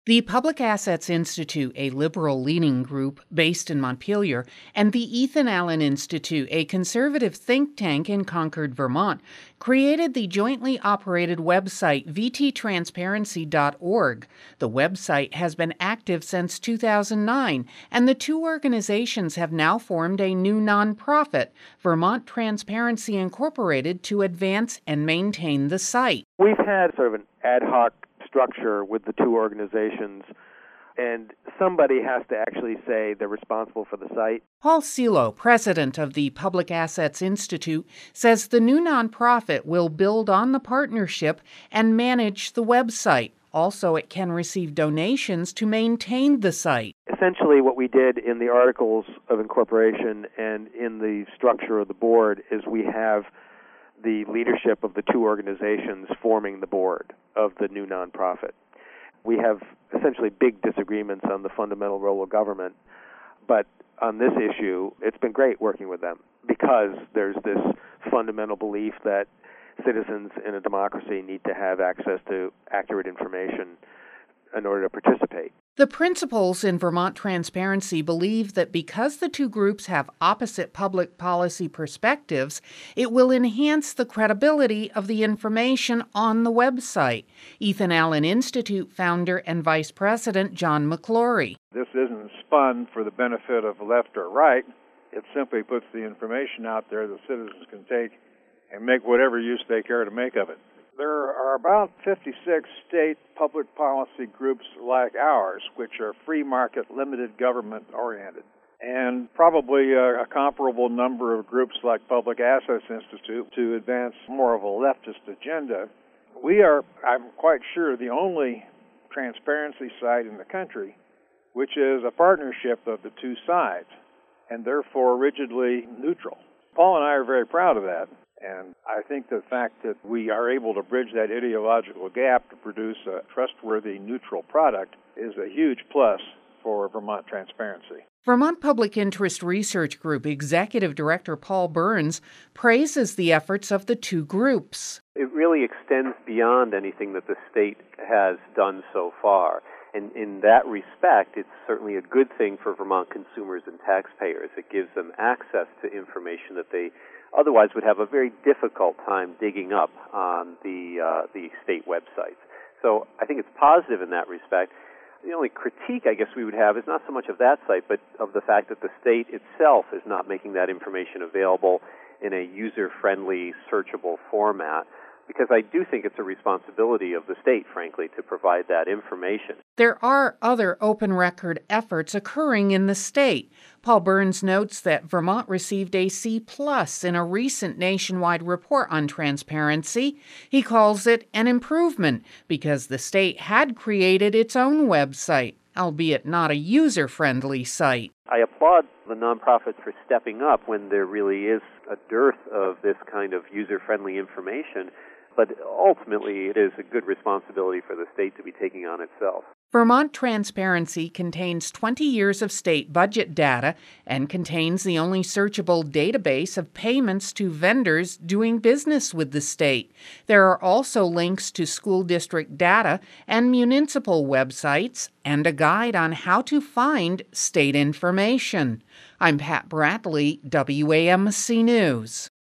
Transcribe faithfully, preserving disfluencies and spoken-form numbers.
The Public Assets Institute, a liberal-leaning group based in Montpelier, and the Ethan Allen Institute, a conservative think tank in Concord, Vermont, created the jointly operated website v t transparency dot org. The website has been active since two thousand nine, and the two organizations have now formed a new nonprofit, Vermont Transparency Incorporated, to advance and maintain the site. We've had sort of an ad hoc structure with the two organizations, and somebody has to actually say they're responsible for the site. Paul Silo, president of the Public Assets Institute, says the new nonprofit will build on the partnership and manage the website. Also, it can receive donations to maintain the site. Essentially, what we did in the articles of incorporation and in the structure of the board is we have the leadership of the two organizations forming the board of the new nonprofit. We have essentially big disagreements on the fundamental role of government, but on this issue, it's been great working with them because there's this fundamental belief that citizens in a democracy need to have access to accurate information in order to participate. The principals in Vermont Transparency believe that because the two groups have opposite public policy perspectives, it will enhance the credibility of the information on the website. Ethan Allen Institute founder and vice president John McClory. This isn't spun for the benefit of left or right. It simply puts the information out there that citizens can take and make whatever use they care to make of it. There are about fifty-six state public policy groups like ours, which are free market, limited government oriented, and probably a, a comparable number of groups like Public Assets Institute to advance more of a leftist agenda. We are, I'm quite sure, the only transparency site in the country which is a partnership of the two sides, and therefore rigidly neutral. Paul and I are very proud of that. And I think the fact that we are able to bridge that ideological gap to produce a trustworthy, neutral product is a huge plus for Vermont Transparency. Vermont Public Interest Research Group Executive Director Paul Burns praises the efforts of the two groups. It really extends beyond anything that the state has done so far. And in that respect, it's certainly a good thing for Vermont consumers and taxpayers. It gives them access to information that they otherwise would have a very difficult time digging up on the uh, the state websites. So I think it's positive in that respect. The only critique I guess we would have is not so much of that site, but of the fact that the state itself is not making that information available in a user-friendly, searchable format, because I do think it's a responsibility of the state, frankly, to provide that information. There are other open record efforts occurring in the state. Paul Burns notes that Vermont received a C plus in a recent nationwide report on transparency. He calls it an improvement because the state had created its own website, albeit not a user-friendly site. I applaud the nonprofits for stepping up when there really is a dearth of this kind of user-friendly information. But ultimately, it is a good responsibility for the state to be taking on itself. Vermont Transparency contains twenty years of state budget data and contains the only searchable database of payments to vendors doing business with the state. There are also links to school district data and municipal websites and a guide on how to find state information. I'm Pat Bradley, W A M C News.